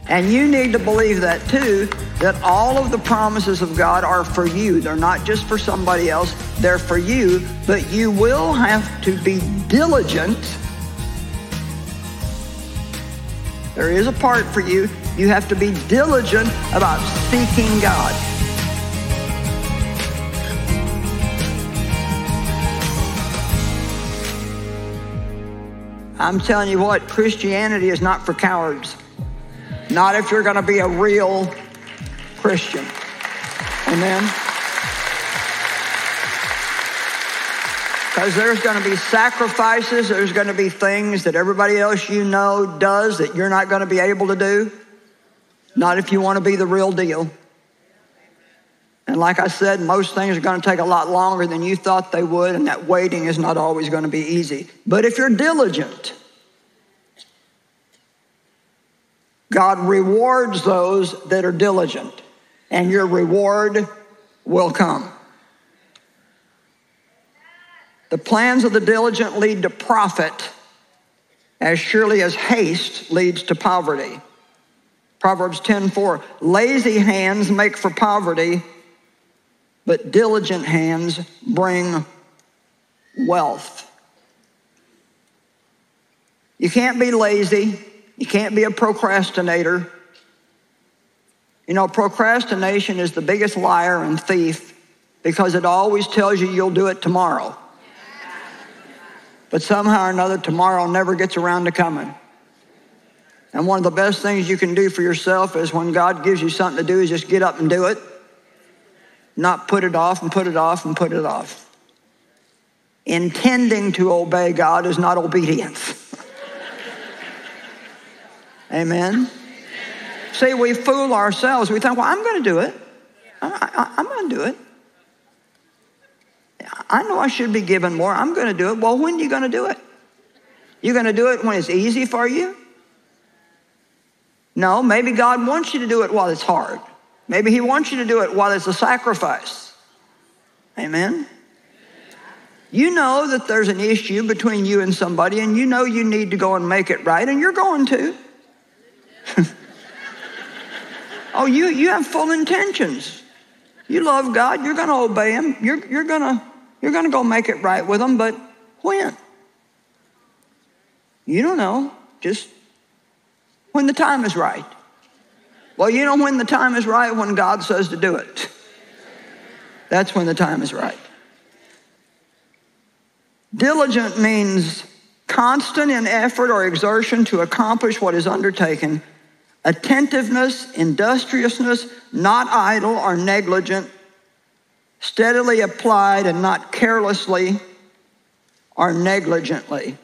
And you need to believe that too, that all of the promises of God are for you. They're not just for somebody else, they're for you, but you will have to be diligent. There is a part for you. You have to be diligent about seeking God. I'm telling you what, Christianity is not for cowards. Not if you're going to be a real Christian. Amen? Because there's going to be sacrifices, there's going to be things that everybody else you know does that you're not going to be able to do. Not if you want to be the real deal. And like I said, most things are going to take a lot longer than you thought they would, and that waiting is not always going to be easy. But if you're diligent, God rewards those that are diligent, and your reward will come. The plans of the diligent lead to profit as surely as haste leads to poverty. Proverbs 10:4, lazy hands make for poverty, but diligent hands bring wealth. You can't be lazy. You can't be a procrastinator. You know, procrastination is the biggest liar and thief because it always tells you you'll do it tomorrow. But somehow or another, tomorrow never gets around to coming. And one of the best things you can do for yourself is when God gives you something to do is just get up and do it. Not put it off and put it off and put it off. Intending to obey God is not obedience. Amen? See, we fool ourselves. We think, well, I'm going to do it. I'm going to do it. I know I should be given more. I'm going to do it. Well, when are you going to do it? You're going to do it when it's easy for you? No, maybe God wants you to do it while it's hard. Maybe he wants you to do it while it's a sacrifice. Amen? You know that there's an issue between you and somebody, and you know you need to go and make it right, and you're going to. Oh, you have full intentions. You love God. You're going to obey him. You're going to go make it right with him, but when? You don't know. Just when the time is right. Well, you know when the time is right? When God says to do it. That's when the time is right. Diligent means constant in effort or exertion to accomplish what is undertaken. Attentiveness, industriousness, not idle or negligent, steadily applied and not carelessly or negligently.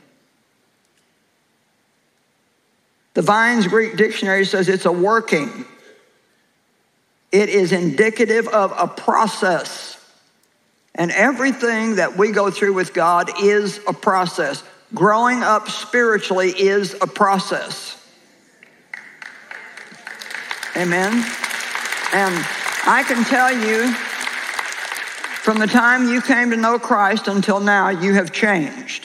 The Vine's Greek dictionary says it's a working. It is indicative of a process. And everything that we go through with God is a process. Growing up spiritually is a process. Amen? And I can tell you, from the time you came to know Christ until now, you have changed.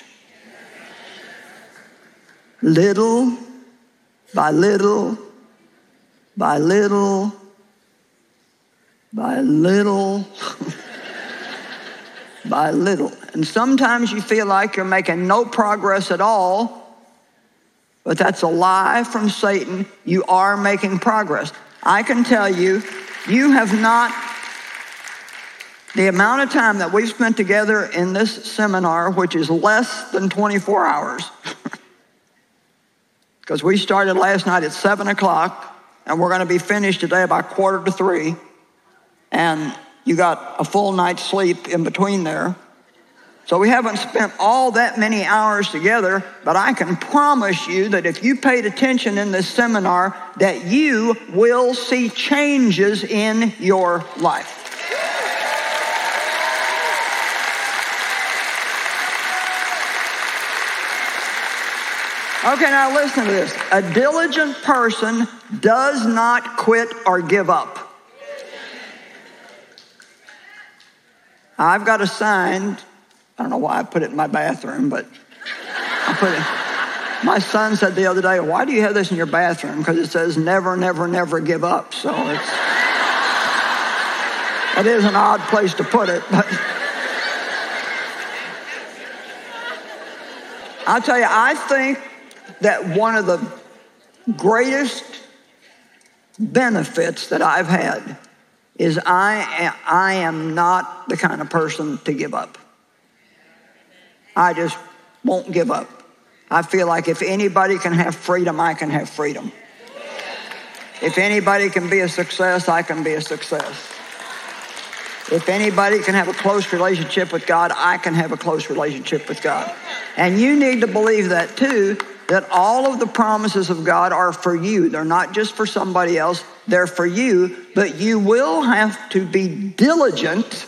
Little by little, by little, by little, by little. And sometimes you feel like you're making no progress at all, but that's a lie from Satan. You are making progress. I can tell you, you have not, the amount of time that we've spent together in this seminar, which is less than 24 hours, because we started last night at 7 o'clock, and we're going to be finished today about 2:45, and you got a full night's sleep in between there. So we haven't spent all that many hours together, but I can promise you that if you paid attention in this seminar, that you will see changes in your life. Okay, now listen to this. A diligent person does not quit or give up. I've got a sign. I don't know why I put it in my bathroom, but I put it. My son said the other day, why do you have this in your bathroom? Because it says never, never, never give up. So it is an odd place to put it. But I'll tell you, I think that one of the greatest benefits that I've had is I am not the kind of person to give up. I just won't give up. I feel like if anybody can have freedom, I can have freedom. If anybody can be a success, I can be a success. If anybody can have a close relationship with God, I can have a close relationship with God. And you need to believe that too, that all of the promises of God are for you. They're not just for somebody else, they're for you, but you will have to be diligent.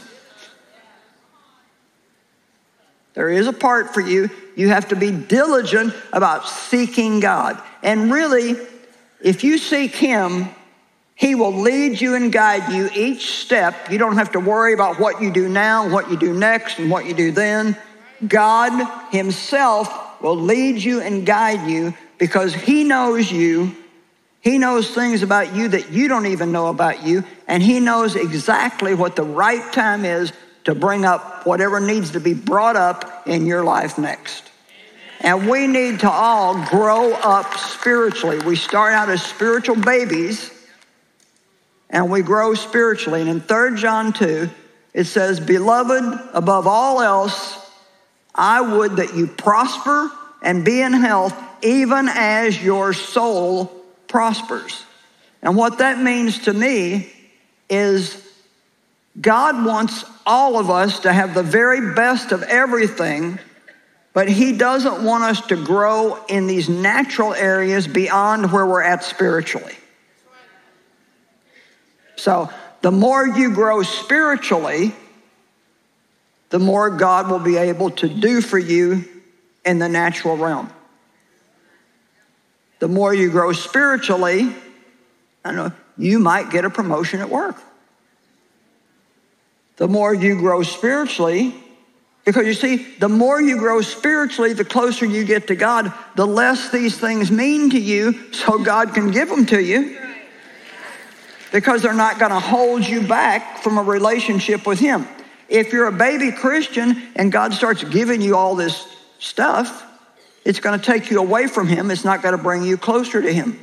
There is a part for you. You have to be diligent about seeking God. And really, if you seek Him, He will lead you and guide you each step. You don't have to worry about what you do now, what you do next, and what you do then. God Himself will lead you and guide you because He knows you. He knows things about you that you don't even know about you, and He knows exactly what the right time is to bring up whatever needs to be brought up in your life next. And we need to all grow up spiritually. We start out as spiritual babies, and we grow spiritually. And in 3 John 2, it says, "Beloved, above all else, I would that you prosper and be in health, even as your soul prospers." And what that means to me is God wants all of us to have the very best of everything, but He doesn't want us to grow in these natural areas beyond where we're at spiritually. So the more you grow spiritually, the more God will be able to do for you in the natural realm. The more you grow spiritually, I know you might get a promotion at work. The more you grow spiritually, because you see, the more you grow spiritually, the closer you get to God, the less these things mean to you, so God can give them to you. Because they're not going to hold you back from a relationship with Him. If you're a baby Christian and God starts giving you all this stuff, it's going to take you away from Him. It's not going to bring you closer to Him.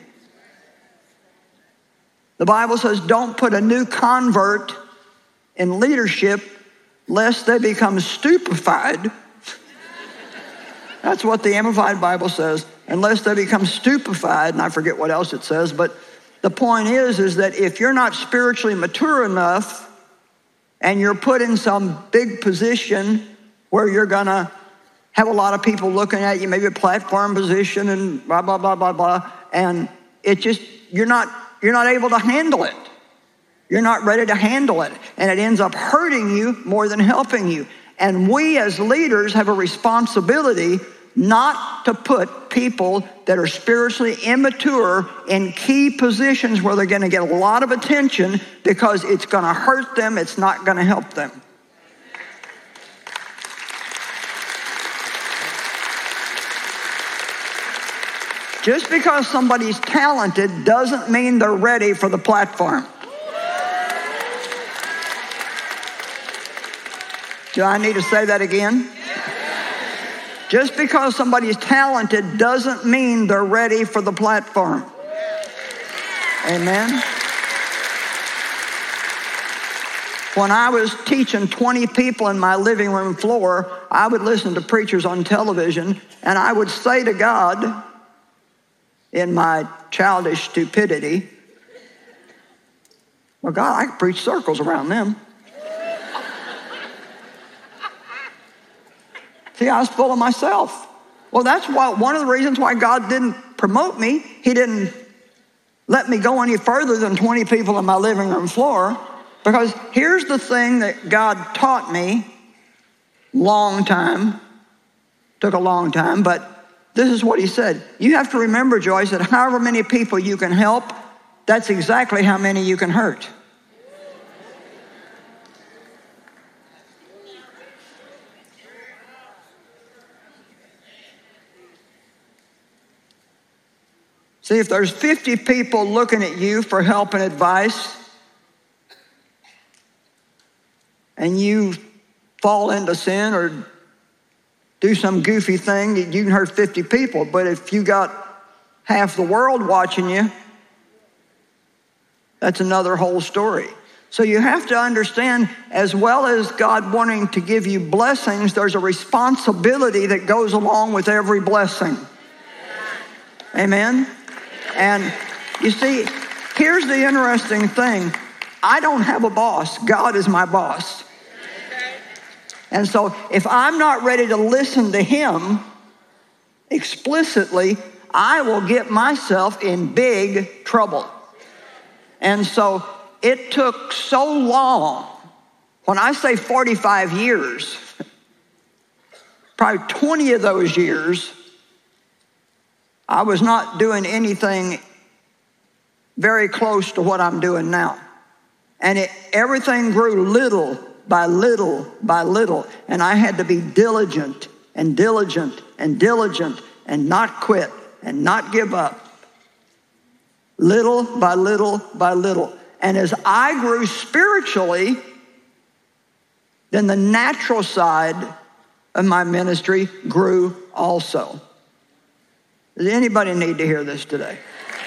The Bible says, don't put a new convert in leadership lest they become stupefied. That's what the Amplified Bible says, unless they become stupefied, and I forget what else it says, but the point is that if you're not spiritually mature enough and you're put in some big position where you're going to have a lot of people looking at you, maybe a platform position and blah, blah, blah, blah, blah, and it just, you're not able to handle it. You're not ready to handle it, and it ends up hurting you more than helping you. And we as leaders have a responsibility not to put people that are spiritually immature in key positions where they're going to get a lot of attention, because it's going to hurt them, it's not going to help them. Just because somebody's talented doesn't mean they're ready for the platform. Do I need to say that again? Just because somebody's talented doesn't mean they're ready for the platform. Amen. When I was teaching 20 people in my living room floor, I would listen to preachers on television, and I would say to God, in my childish stupidity, well, God, I could preach circles around them. See, I was full of myself. Well, that's one of the reasons why God didn't promote me. He didn't let me go any further than 20 people in my living room floor. Because here's the thing that God taught me, took a long time, but this is what He said. You have to remember, Joyce, that however many people you can help, that's exactly how many you can hurt. See, if there's 50 people looking at you for help and advice, and you fall into sin or do some goofy thing, you can hurt 50 people. But if you got half the world watching you, that's another whole story. So you have to understand, as well as God wanting to give you blessings, there's a responsibility that goes along with every blessing. Amen? And you see, here's the interesting thing. I don't have a boss. God is my boss. And so if I'm not ready to listen to him explicitly, I will get myself in big trouble. And so it took so long. When I say 45 years, probably 20 of those years, I was not doing anything very close to what I'm doing now. And everything grew little by little by little. And I had to be diligent and diligent and diligent and not quit and not give up. Little by little by little. And as I grew spiritually, then the natural side of my ministry grew also. Does anybody need to hear this today?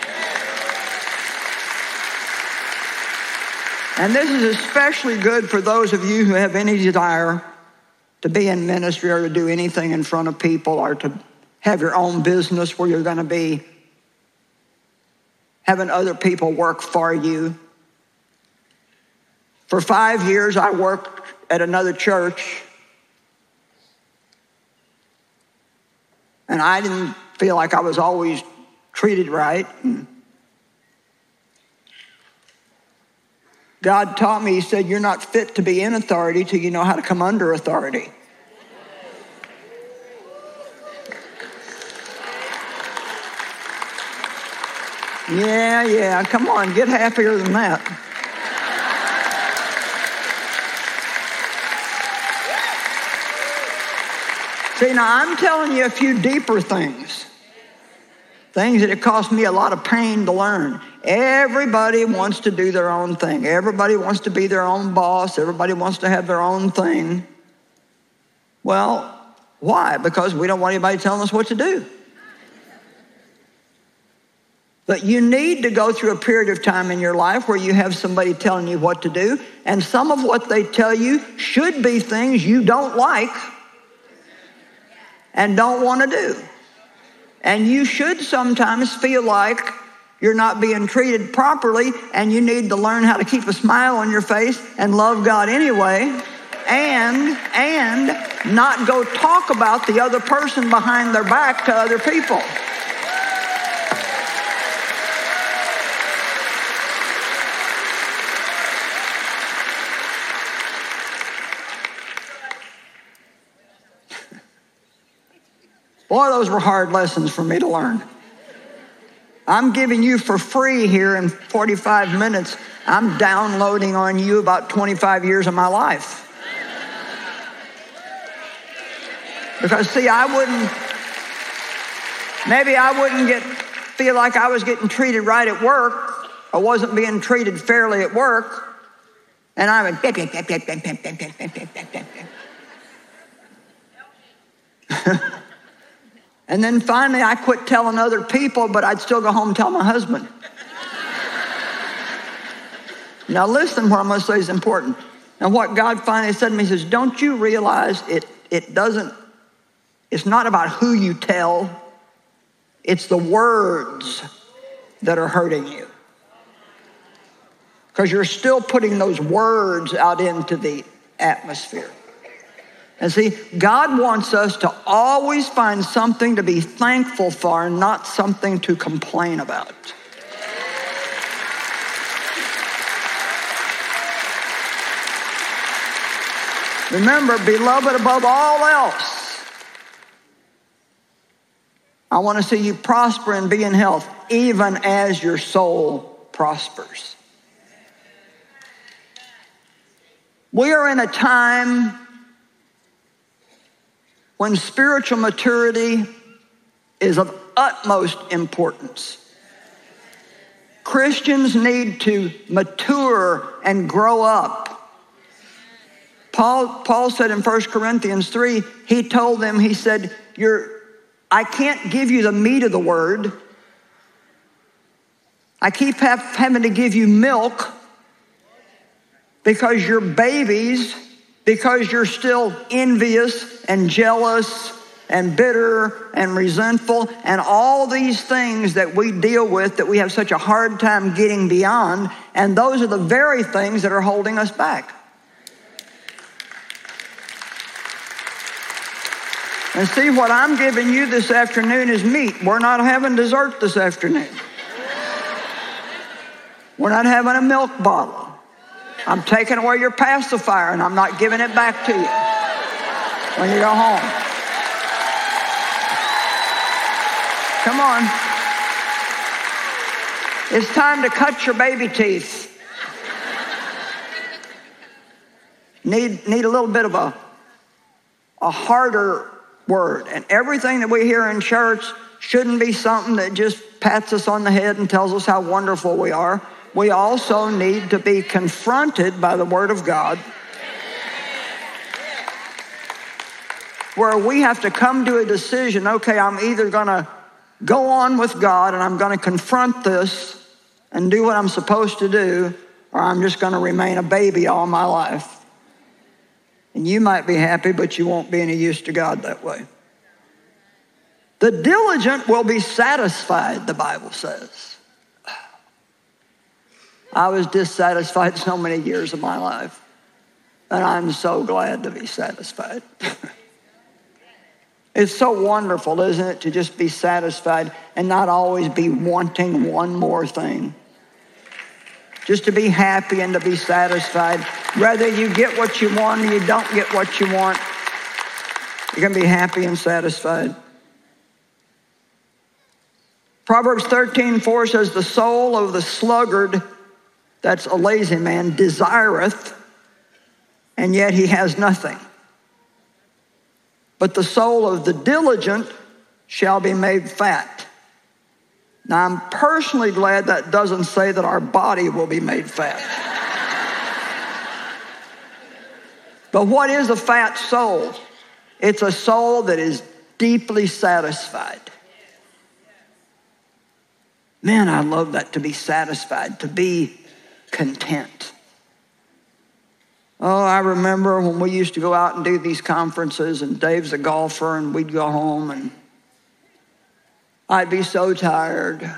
And this is especially good for those of you who have any desire to be in ministry or to do anything in front of people or to have your own business where you're going to be having other people work for you. For 5 years, I worked at another church, and I didn't feel like I was always treated right. God taught me, he said, you're not fit to be in authority till you know how to come under authority. Yeah, come on, get happier than that. See, now I'm telling you a few deeper things. Things that it cost me a lot of pain to learn. Everybody wants to do their own thing. Everybody wants to be their own boss. Everybody wants to have their own thing. Well, why? Because we don't want anybody telling us what to do. But you need to go through a period of time in your life where you have somebody telling you what to do. And some of what they tell you should be things you don't like and don't want to do. And you should sometimes feel like you're not being treated properly, and you need to learn how to keep a smile on your face and love God anyway, and not go talk about the other person behind their back to other people. Boy, those were hard lessons for me to learn. I'm giving you for free here in 45 minutes. I'm downloading on you about 25 years of my life. Because see, maybe I wouldn't feel like I was getting treated right at work. I wasn't being treated fairly at work. And I would, and then finally I quit telling other people, but I'd still go home and tell my husband. Now listen, what I'm going to say is important. And what God finally said to me, he says, don't you realize it's not about who you tell, it's the words that are hurting you. Because you're still putting those words out into the atmosphere. And see, God wants us to always find something to be thankful for, not something to complain about. Remember, beloved above all else, I want to see you prosper and be in health, even as your soul prospers. We are in a time when spiritual maturity is of utmost importance. Christians need to mature and grow up. Paul said in 1 Corinthians 3, he told them, he said, I can't give you the meat of the word. I keep having to give you milk because you're babies, because you're still envious and jealous and bitter and resentful and all these things that we deal with that we have such a hard time getting beyond. And those are the very things that are holding us back. And see, what I'm giving you this afternoon is meat. We're not having dessert this afternoon. We're not having a milk bottle. I'm taking away your pacifier and I'm not giving it back to you when you go home. Come on. It's time to cut your baby teeth. Need a little bit of a harder word. And everything that we hear in church shouldn't be something that just pats us on the head and tells us how wonderful we are. We also need to be confronted by the Word of God, where we have to come to a decision. Okay, I'm either going to go on with God and I'm going to confront this and do what I'm supposed to do, or I'm just going to remain a baby all my life. And you might be happy, but you won't be any use to God that way. The diligent will be satisfied, the Bible says. I was dissatisfied so many years of my life, and I'm so glad to be satisfied. It's so wonderful, isn't it, to just be satisfied and not always be wanting one more thing. Just to be happy and to be satisfied. Whether you get what you want or you don't get what you want, you're going to be happy and satisfied. Proverbs 13:4 says, the soul of the sluggard, that's a lazy man, desireth, and yet he has nothing. But the soul of the diligent shall be made fat. Now, I'm personally glad that doesn't say that our body will be made fat. But what is a fat soul? It's a soul that is deeply satisfied. Man, I love that, to be satisfied, to be content. Oh, I remember when we used to go out and do these conferences, and Dave's a golfer, and we'd go home, and I'd be so tired.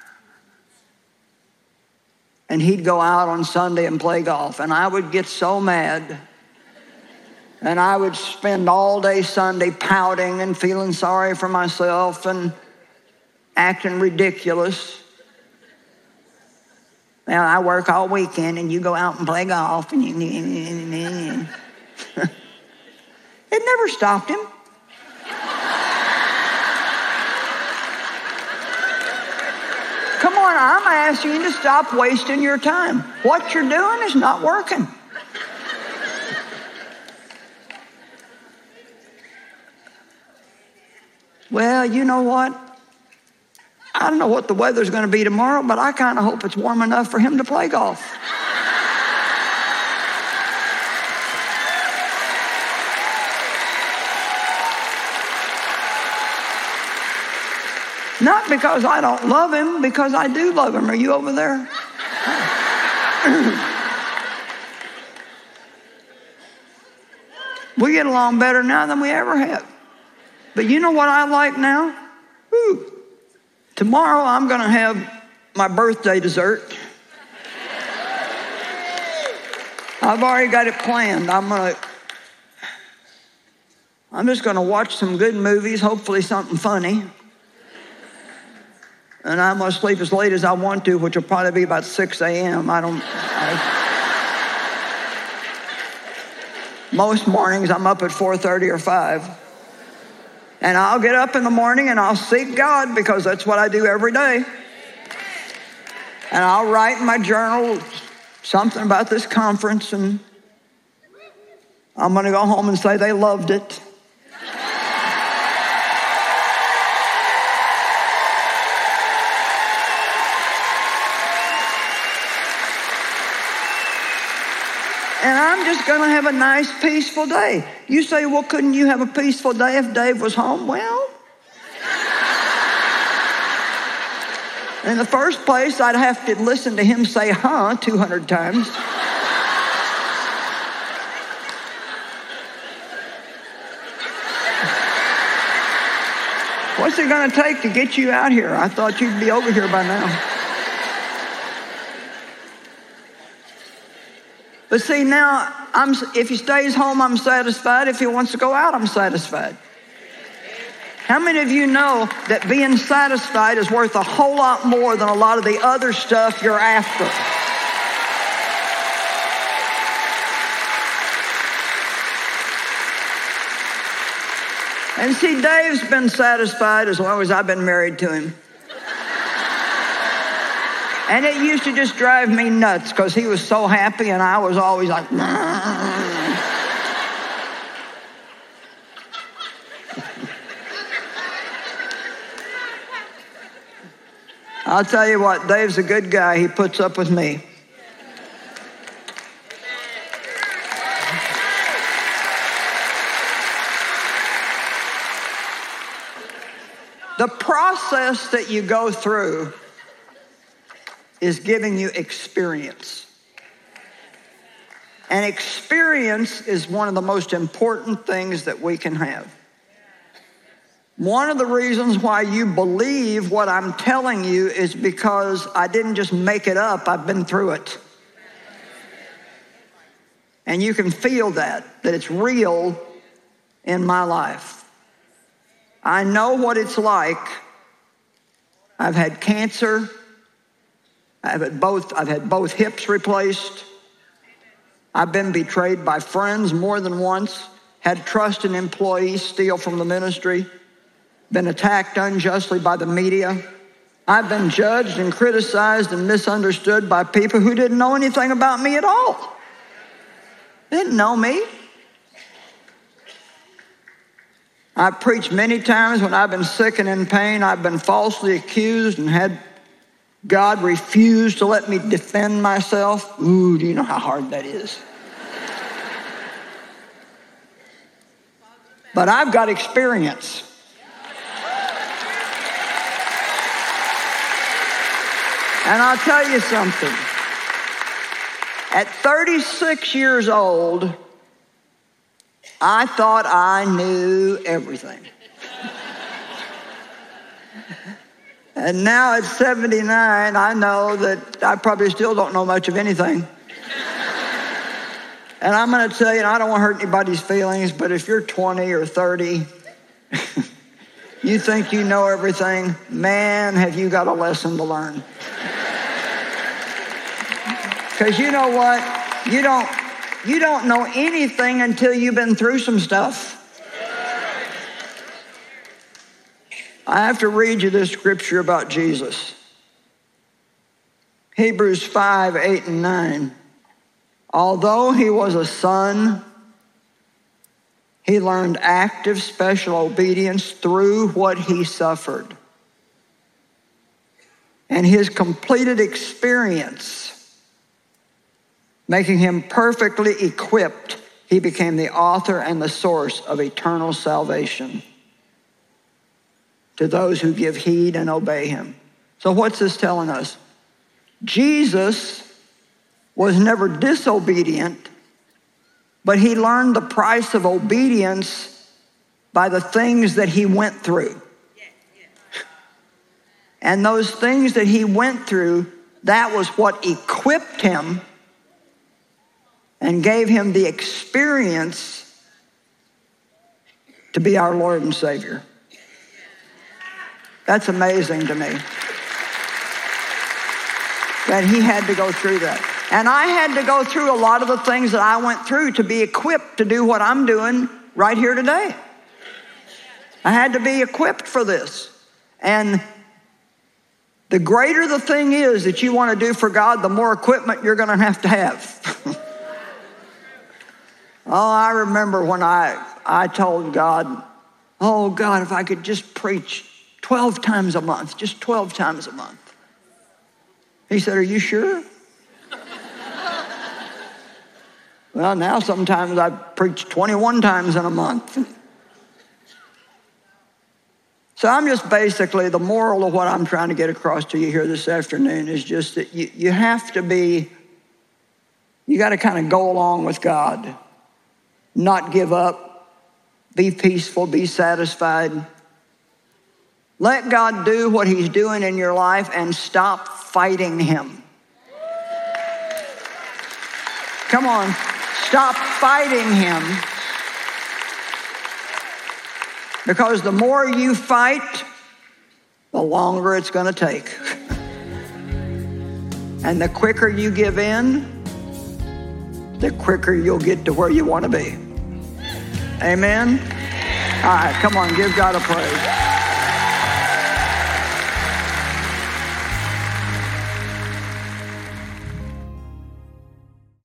And he'd go out on Sunday and play golf, and I would get so mad. And I would spend all day Sunday pouting and feeling sorry for myself and acting ridiculous. Well, I work all weekend and you go out and play golf. And it never stopped him. Come on, I'm asking you to stop wasting your time. What you're doing is not working. Well, you know what? I don't know what the weather's going to be tomorrow, but I kind of hope it's warm enough for him to play golf. Not because I don't love him, because I do love him. Are you over there? We get along better now than we ever have. But you know what I like now? Whew. Tomorrow I'm going to have my birthday dessert. I've already got it planned. I'm just going to watch some good movies, hopefully something funny. And I'm going to sleep as late as I want to, which will probably be about 6 a.m. Most mornings I'm up at 4:30 or 5. And I'll get up in the morning and I'll seek God, because that's what I do every day. And I'll write in my journal something about this conference, and I'm going to go home and say they loved it. And I'm just going to have a nice, peaceful day. You say, well, couldn't you have a peaceful day if Dave was home? Well, in the first place, I'd have to listen to him say, 200 times. What's it going to take to get you out here? I thought you'd be over here by now. But see, now, if he stays home, I'm satisfied. If he wants to go out, I'm satisfied. How many of you know that being satisfied is worth a whole lot more than a lot of the other stuff you're after? And see, Dave's been satisfied as long as I've been married to him. And it used to just drive me nuts because he was so happy and I was always like, I'll tell you what, Dave's a good guy. He puts up with me. The process that you go through is giving you experience. And experience is one of the most important things that we can have. One of the reasons why you believe what I'm telling you is because I didn't just make it up, I've been through it. And you can feel that it's real in my life. I know what it's like. I've had cancer. I've had both hips replaced. I've been betrayed by friends more than once. Had trust in employees steal from the ministry. Been attacked unjustly by the media. I've been judged and criticized and misunderstood by people who didn't know anything about me at all. They didn't know me. I've preached many times when I've been sick and in pain. I've been falsely accused and had God refuse to let me defend myself. Ooh, do you know how hard that is? But I've got experience. And I'll tell you something. At 36 years old, I thought I knew everything. And now at 79, I know that I probably still don't know much of anything. And I'm going to tell you, and I don't want to hurt anybody's feelings, but if you're 20 or 30, you think you know everything, man, have you got a lesson to learn. Because you know what? You don't know anything until you've been through some stuff. I have to read you this scripture about Jesus. Hebrews 5, 8, and 9. Although he was a son, he learned active special obedience through what he suffered. And his completed experience, making him perfectly equipped, he became the author and the source of eternal salvation to those who give heed and obey him. So what's this telling us? Jesus was never disobedient, but he learned the price of obedience by the things that he went through. And those things that he went through, that was what equipped him and gave him the experience to be our Lord and Savior. That's amazing to me, that he had to go through that. And I had to go through a lot of the things that I went through to be equipped to do what I'm doing right here today. I had to be equipped for this. And the greater the thing is that you want to do for God, the more equipment you're going to have. Oh, I remember when I told God, oh God, if I could just preach 12 times a month, just 12 times a month. He said, are you sure? Well, now sometimes I preach 21 times in a month. So I'm just basically, the moral of what I'm trying to get across to you here this afternoon is just that you have to be, you got to kind of go along with God, not give up, be peaceful, be satisfied. Let God do what he's doing in your life and stop fighting him. Come on, stop fighting him. Because the more you fight, the longer it's going to take. And the quicker you give in, the quicker you'll get to where you want to be. Amen? All right, come on, give God a praise.